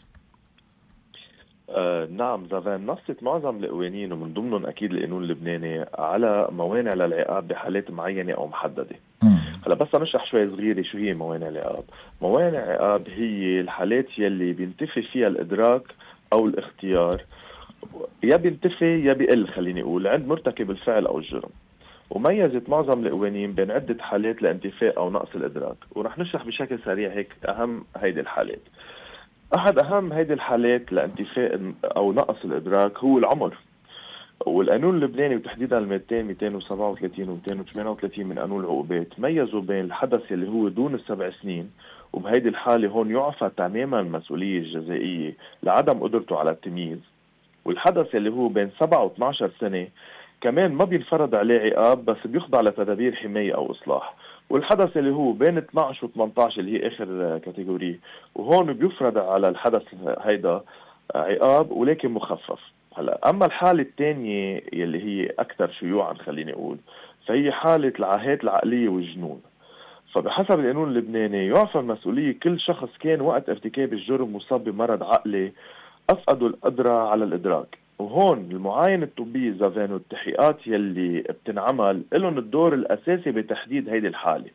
آه نعم زفان. نصت معظم القوانين ومن ضمنهم أكيد القانون اللبناني على موانع للعقاب بحالات معينة أو محددة. هلا بس نشرح شوي صغيرة شو هي موانع العقاب. موانع العقاب هي الحالات يلي بينتفي فيها الإدراك أو الاختيار، يا بينتفي يا بيقل خليني أقول عند مرتكب الفعل أو الجرم. وميزت معظم القوانين بين عدة حالات لانتفاء أو نقص الإدراك، ورح نشرح بشكل سريع هيك أهم هيدي الحالات. أحد أهم هيدي الحالات لانتفاء أو نقص الإدراك هو العمر. والقانون اللبناني وتحديدا المادتين مئتين وسبعة وثلاثين و مئتين وثمانية وثلاثين من قانون العقوبات ميزوا بين الحدث اللي هو دون السبع سنين، وبهيدي الحالة هون يعفى تماما المسؤولية الجزائية لعدم قدرته على التمييز، والحدث اللي هو بين سبعة و اثنعش سنة كمان ما بينفرض عليه عقاب بس بيخضع لتدابير حماية أو إصلاح. والحدث اللي هو بين اثنعش و ثمانية عشر اللي هي آخر كاتيجوري، وهون بيفرض على الحدث هيدا عقاب ولكن مخفف. هلا أما الحالة الثانية يلي هي أكثر شيوعا خليني أقول فهي حالة العاهات العقلية والجنون. فبحسب القانون اللبناني يعفى المسؤولية كل شخص كان وقت ارتكاب الجرم مصاب بمرض عقلي أفقدوا القدرة على الإدراك، وهون المعاينة الطبية زافان والتحقيقات يلي بتنعمل لهم الدور الأساسي بتحديد هيدي الحالة.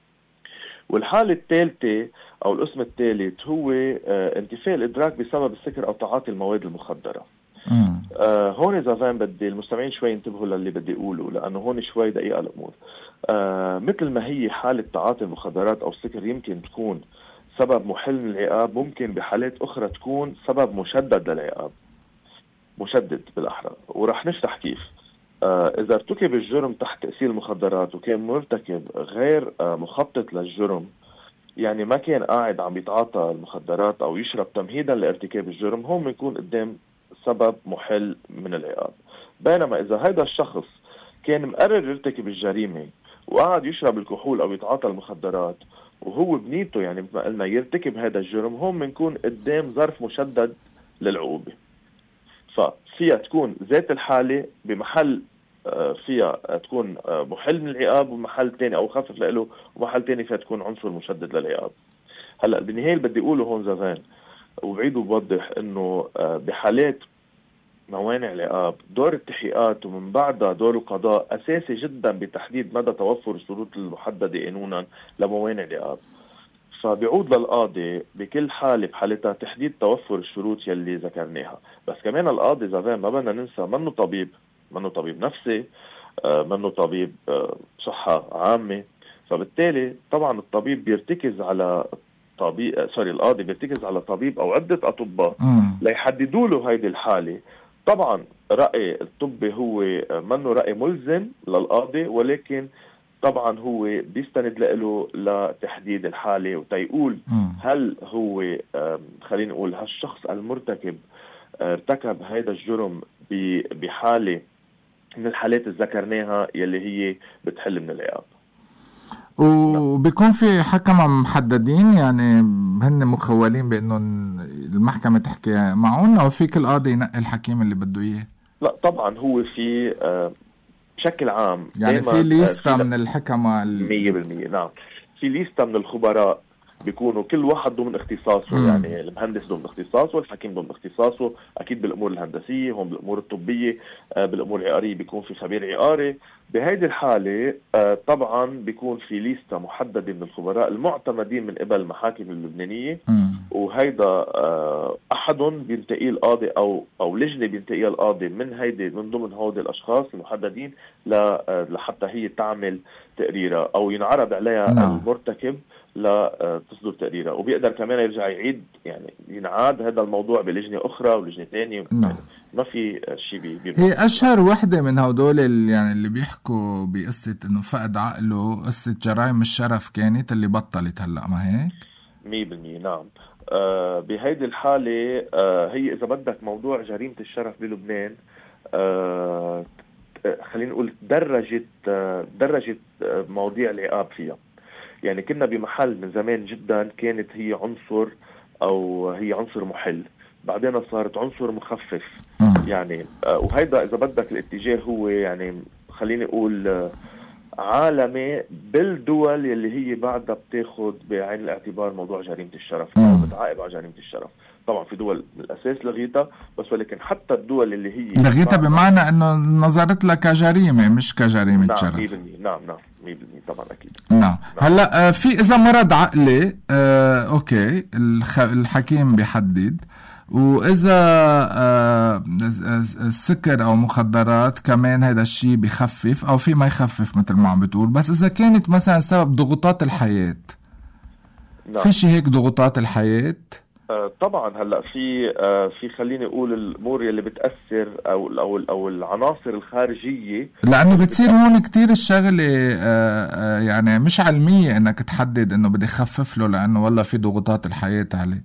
والحالة الثالثة أو القسم الثالث هو آه انتفاء الإدراك بسبب السكر أو تعاطي المواد المخدرة. آه هون زافان بدي المستمعين شوي ينتبهوا للي بدي أقوله، لأنه هون شوي دقيقة الأمور. آه مثل ما هي حالة تعاطي المخدرات أو السكر يمكن تكون سبب محل من العقاب، ممكن بحالات أخرى تكون سبب مشدد للعقاب، مشدد بالأحرى، ورح نشرح كيف. آه إذا ارتكب الجرم تحت تأثير المخدرات وكان مرتكب غير آه مخطط للجرم، يعني ما كان قاعد عم يتعاطى المخدرات أو يشرب تمهيدا لارتكاب الجرم، هون بنكون قدام سبب محل من العقاب. بينما إذا هذا الشخص كان مقرر يرتكب الجريمة وقاعد يشرب الكحول أو يتعاطى المخدرات وهو بنيته يعني مثل ما قلنا يرتكب هذا الجرم، هون بنكون قدام ظرف مشدد للعقوبة. ففيها تكون ذات الحالة بمحل فيها تكون محل من العقاب، ومحل تاني أو خفف له، ومحل تاني فيها تكون عنصر مشدد للعقاب. هلأ بالنهاية بدي أقوله هون زافان وبعيد وبوضح إنه بحالات موانع العقاب دور التحقيقات ومن بعدها دور القضاء أساسي جدا بتحديد مدى توفر الشروط المحددة قانونا لموانع العقاب. فبيعود للقاضي بكل حالة بحالتها تحديد توفر الشروط يلي ذكرناها. بس كمان القاضي زافان ما بدنا ننسى منه طبيب، منه طبيب نفسي، منه طبيب صحة عامة. فبالتالي طبعا الطبيب بيرتكز على طبيب سوري القاضي بيرتكز على طبيب أو عدة أطباء ليحددوا له هيدي الحالة. طبعا رأي الطبي هو منه رأي ملزم للقاضي، ولكن طبعا هو بيستند له لتحديد الحالة وتيقول هل هو خلينا نقول هالشخص المرتكب ارتكب هذا الجرم بحالة من الحالات اللي ذكرناها يلي هي بتحل من العقاب. وبيكون في حكمة محددين يعني هن مخولين بأنه المحكمة تحكي معهم، أو في كل قاضي ينقي الحكيم اللي بده إياه؟ لا طبعا هو في بشكل عام يعني في ليستة من الحكمة مية بالمية. نعم في ليستة من الخبراء بيكونوا كل واحد ضمن اختصاصه. مم. يعني المهندس ضمن اختصاصه، الحكيم ضمن اختصاصه، اكيد بالامور الهندسيه، هون بالامور الطبيه، آه بالامور العقاريه بيكون في خبير عقاري. بهيدي الحاله آه طبعا بيكون في ليسته محدده من الخبراء المعتمدين من قبل المحاكم اللبنانيه. مم. وهيدا آه احدهم بينتقي القاضي او او لجنه بينتقيها القاضي من هيدي من ضمن هودي الاشخاص المحددين لحتى هي تعمل تقريرها او ينعرض عليها. نعم. المرتكب لا تصدر تقريرها، وبيقدر كمان يرجع يعيد يعني ينعاد هذا الموضوع بلجنة أخرى ولجنة ثانية. نعم. ما في شيء بي هي أشهر وحدة من هدول اللي يعني اللي بيحكوا بقصة إنه فقد عقله، قصة جرائم الشرف كانت اللي بطلت هلأ، ما هيك؟ مية بالمية. نعم. آه بهيدي الحالة آه هي إذا بدك موضوع جريمة الشرف بلبنان آه خلينا نقول درجت آه درجت آه مواضيع العقاب فيها. يعني كنا بمحل من زمان جدا كانت هي عنصر او هي عنصر محل، بعدين صارت عنصر مخفف. يعني وهيدا اذا بدك الاتجاه هو يعني خليني اقول عالمي بالدول يلي هي بعدها بتاخد بعين الاعتبار موضوع جريمة الشرف او بتعاقب على جريمة الشرف. طبعا في دول من الاساس لغيتها، بس ولكن حتى الدول اللي هي لغيتها بمعنى انه نظرت لها كجريمه مش كجريمه نعم شرف. مية بالمية. نعم نعم مية بالمية طبعا اكيد. نعم, نعم. هلا في اذا مرض عقلي آه اوكي الخ... الحكيم بيحدد، واذا آه السكر او مخدرات كمان هذا الشيء بيخفف او في ما يخفف مثل ما عم بتقول. بس اذا كانت مثلا سبب ضغوطات الحياه، نعم. في شيء هيك ضغوطات الحياه طبعا هلا في في خليني اقول الامور اللي بتاثر او او او العناصر الخارجيه، لانه بتصير هون كتير الشغله يعني مش علميه انك تحدد انه بدي خفف له لانه والله في ضغوطات الحياه عليه.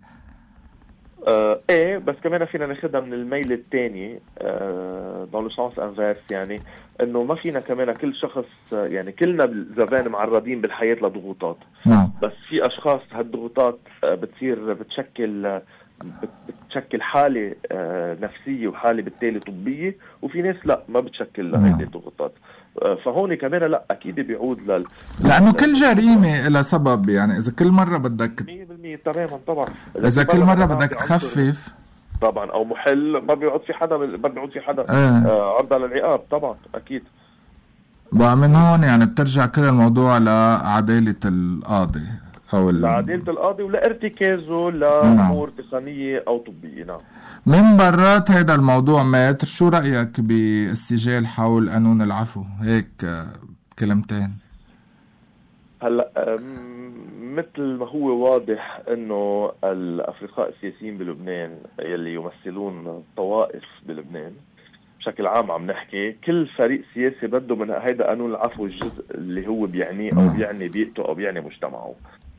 آه ايه بس كمان فينا ناخدها من الميل الثاني دون لو سونس انفيرس، يعني انه ما فينا كمان كل شخص يعني كلنا زبائن معرضين بالحياه لضغوطات. نعم. بس في اشخاص هالضغوطات بتصير بتشكل بتشكل حاله نفسيه وحاله بالتالي طبيه، وفي ناس لا ما بتشكل هذه الضغوطات. فهون كمان لا اكيد بيعود لل لانه كل جريمه لها سبب. يعني اذا كل مره بدك مية بالمية تماما طبعا اذا كل مره بدك تخفف طبعا او محل ما بيقعد في حدا ما بيقعد في حدا إيه. آه عرضة للعقاب طبعا اكيد. ومن هون يعني بترجع كل الموضوع لعدالة القاضي او ال... لعدالة القاضي ولارتكازه لامور تقنية او طبية. نعم. من برات هيدا الموضوع ماتر، شو رأيك بالسجال حول قانون العفو؟ هيك كلمتين. هلا مثل ما هو واضح انه الافرقاء السياسيين بلبنان يلي يمثلون الطوائف بلبنان بشكل عام عم نحكي، كل فريق سياسي بده من هيدا قانون العفو الجزء اللي هو بيعنيه او بيعني بيئته او بيعني مجتمعه.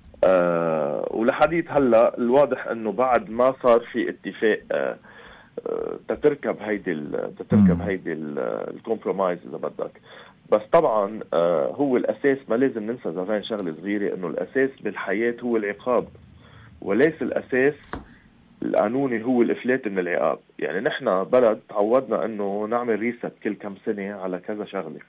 أه ولحديث هلا الواضح انه بعد ما صار في اتفاق أه تتركب هيدي تتركب هيدي الكومبرومايز اذا بدك. بس طبعا آه هو الاساس، ما لازم ننسى زمان شغله صغيره، انه الاساس بالحياه هو العقاب وليس الاساس القانوني هو الافلات من العقاب. يعني نحن بلد تعودنا انه نعمل ريست كل كم سنه على كذا شغله،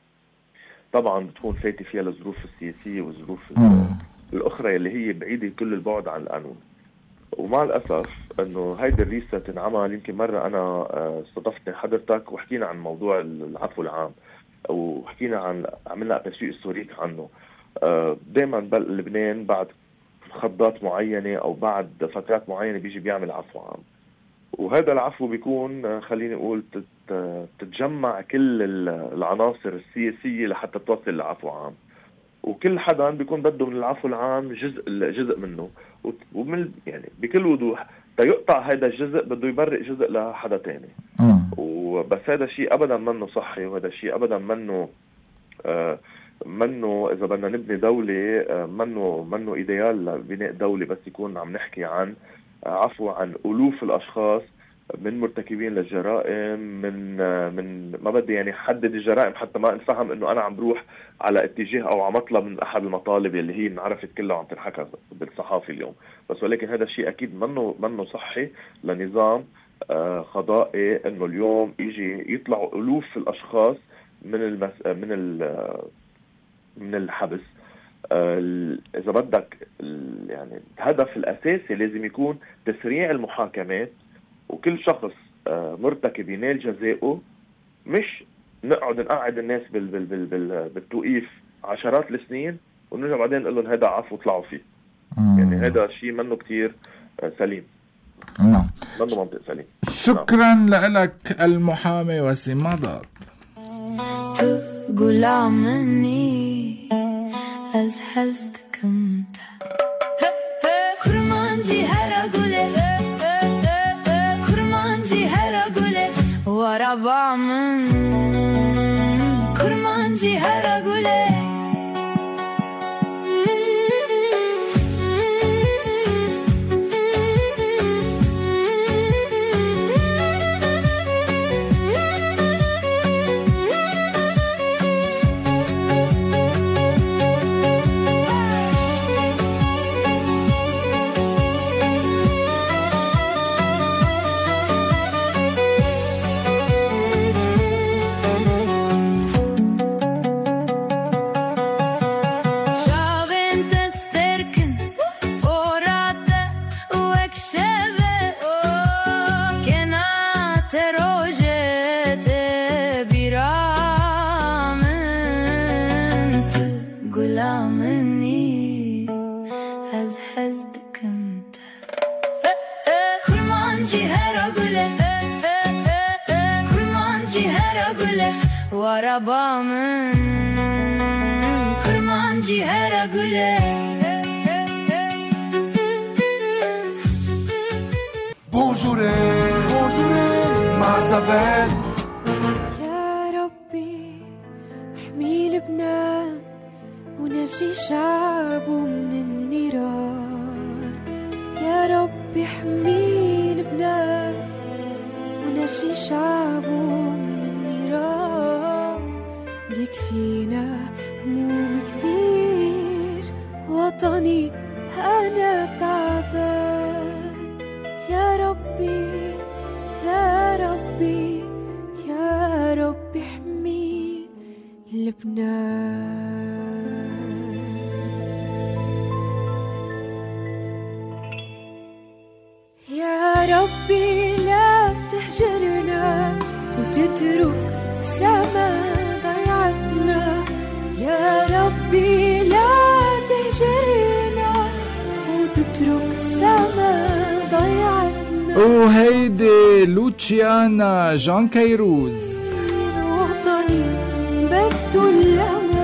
طبعا بتكون فايته فيها الظروف السياسيه والظروف الاخرى اللي هي بعيده كل البعد عن القانون. ومع الاسف انه هيدي الريست انعمل. يمكن مره انا استضفتني حضرتك وحكينا عن موضوع العفو العام وحكينا عن عملنا ابسيو هيستوريك عنه. دائما بلبنان بعد خضات معينه او بعد فترات معينه بيجي بيعمل عفو عام، وهذا العفو بيكون خليني اقول تتجمع كل العناصر السياسيه لحتى توصل لعفو عام، وكل حدا بيكون بده من العفو العام جزء جزء منه، ومن يعني بكل وضوح تيقطع هذا الجزء بده يبرئ جزء لحدا تاني. وبس هذا الشيء ابدا منه صحي، وهذا الشيء ابدا منه آه منه اذا بدنا نبني دوله آه منه منه ايديال لبناء دوله، بس يكون عم نحكي عن عفو عن الوف الاشخاص من مرتكبين للجرائم، من آه من ما بدي يعني حدد الجرائم حتى ما نفهم انه انا عم بروح على اتجاه او عم اطلب من احد المطالب اللي هي انعرفت كلها وعم تنحكى بالصحافه اليوم. بس ولكن هذا الشيء اكيد منه منه صحي لنظام آه قضائي انه اليوم يجي يطلعوا الوف الاشخاص من المس... من ال... من الحبس. آه اذا بدك يعني الهدف الاساسي لازم يكون تسريع المحاكمات، وكل شخص آه مرتكب ينال جزائه، مش نقعد نقعد الناس بال... بال... بال... بال... بالتوقيف عشرات السنين ونرجع بعدين نقول لهم هذا عفو طلعوا فيه. يعني هذا شيء منه كتير آه سليم. نعم. منه منطق سليم. شكرا نعم. لك المحامي وسيم مضاد. تقول مني از هستكم كرمانجي هرقوله كرمانجي هرقوله ورا بعمن كرمانجي هرقوله Arabamın kurmancı her güle. Bonjour, bonjour, Mazavel. يا ربي احمي لبنان ونجي شعبه من النيران. يا ربي احمي لبنان ونجي شعبه من النيران. بيكفينا هموم كتير وطني أنا تعبان. يا ربي يا ربي يا ربي احمي لبنان. يا ربي وتترك سما ضيعتنا. يا ربي لا تهجرنا وتترك سما ضيعتنا. وهيدي لوتشيانا جان كيروز. وطني بدو الأمان.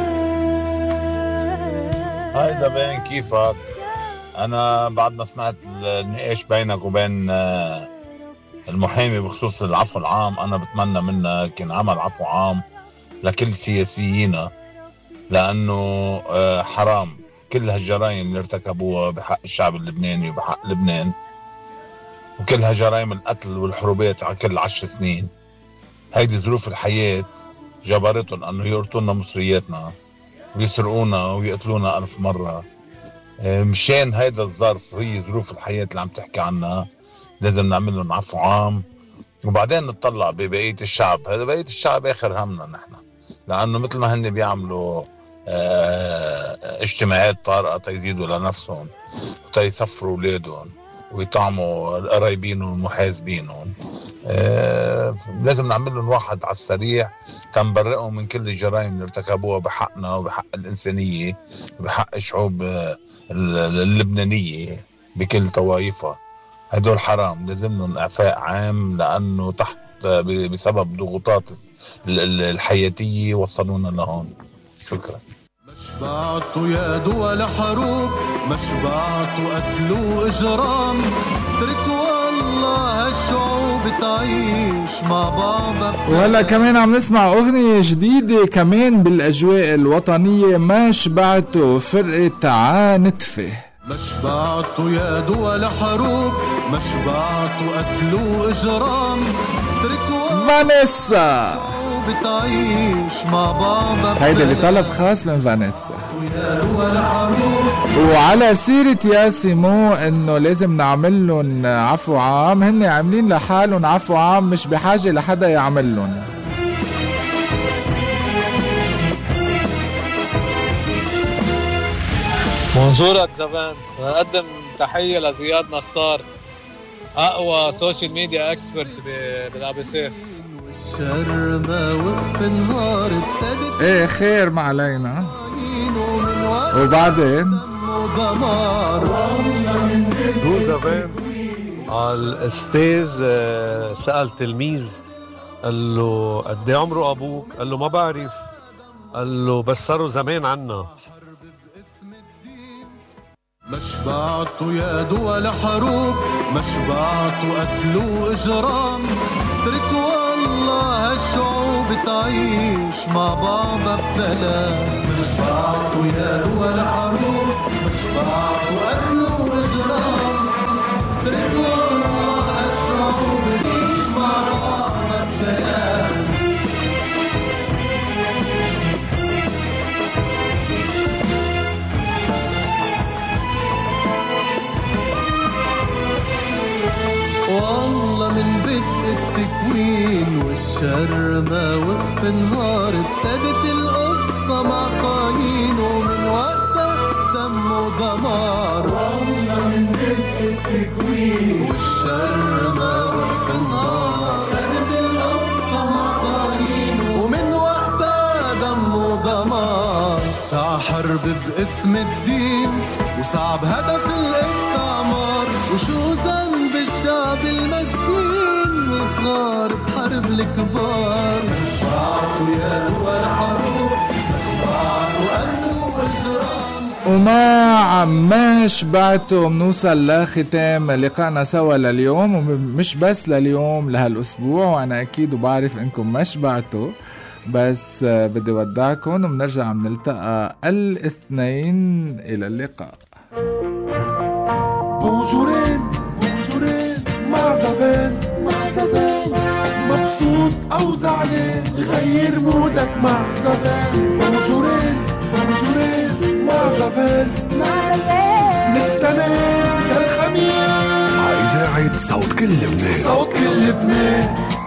هاي زبان كيفك؟ أنا بعد ما سمعت النقاش بينك وبين المحامي بخصوص العفو العام، أنا بتمنى منك ينعمل عفو عام لكل سياسيين، لأنه حرام كل هالجرائم اللي ارتكبوها بحق الشعب اللبناني وبحق لبنان، وكل هالجرائم القتل والحروبات على كل عشر سنين. هيدي ظروف الحياة جبرتهم أنه يورطونا مصرياتنا ويسرقونا ويقتلونا ألف مرة. مشان هيدا الظرف، هي ظروف الحياة اللي عم تحكي عنها، لازم نعمل لهم عفو عام وبعدين نطلع ببقية الشعب. هذا بقية الشعب آخر همنا نحن، لأنه مثل ما هن بيعملوا اه اجتماعات طارئة تيزيدوا لنفسهم وتيسفروا أولادهم ويطعموا قرايبينهم ومحاسبينهم. اه لازم نعمل لهم واحد على السريع تنبرئهم من كل الجرائم اللي ارتكبوها بحقنا وبحق الإنسانية وبحق الشعوب اللبنانية بكل طوائفها. هدول حرام، لازم لهم إعفاء عام، لأنه تحت بسبب ضغوطات الحياتية وصلونا لهون. شكرا. مشبعتوا يا دول حروب، مشبعتوا قتل وإجرام، اتركوا والله هالشعوب تعيش مع بعضها بسلام. وهلا كمان عم نسمع أغنية جديدة كمان بالأجواء الوطنية، ما شبعتوا فرقة عانتفة. مشبعتوا يا دول حروب، مشبعتوا قتل وإجرام، اتركوا فانيسا بتعيش مع بعضها. هيدا بطلب خاص من فانيسا. وعلى سيرة يا سيمو انه لازم نعمل لهم عفو عام، هن عاملين لحالهم عفو عام، مش بحاجة لحدا يعمل لهم. بونجورك زبان، بقدم تحية لزياد نصار، اقوى سوشيال ميديا اكسبرت بالابي سي. الشر ما وقف نهار ابتدت ايه خير ما علينا. وبعدين دو زبان الاستاذ سأل تلميذ قال له قد ايه عمره ابوك؟ قال له ما بعرف. قال له بس صاروا زمان عنا. مشبعتوا يا دول حروب، مشبعتوا قتل وإجرام، اتركوا والله هالشعوب تعيش مع بعضها بسلام. مشبعتوا يا دول حروب، مشبعتوا قتل وإجرام، اتركوا والله هالشعوب تعيش مع بعضها بسلام. والله من بدء التكوين والشر ما وقف نهار ابتدت القصة مع قايين، ومن وقتها دم ودمار. والله من بدء التكوين والشر ما وقف نهار ابتدت القصة مع قايين، ومن وقتها دم ودمار. ساعة حرب باسم الدين وصعب هدف الاستعمار، وشو ذنب الشعب المسكين الصغار بحرب الكبار. مشبعتوا يا دول حروب، مشبعتوا قتل وإجرام، وما عم ما شبعتوا. منوصل لختام لقائنا سوا لليوم، ومش بس لليوم لهالأسبوع، وأنا أكيد وبعرف إنكم ما شبعتوا، بس بدي ودعكم وبنرجع بنلتقى الاثنين. إلى اللقاء. بونجورين بونجورين مع زفان مع زفان، مبسوط أو زعلان غير مودك مع زفان. بونجورين بونجورين مع زفان مع زفان، من التنين للخميس على إذاعة صوت كل لبنان، صوت كل لبنان.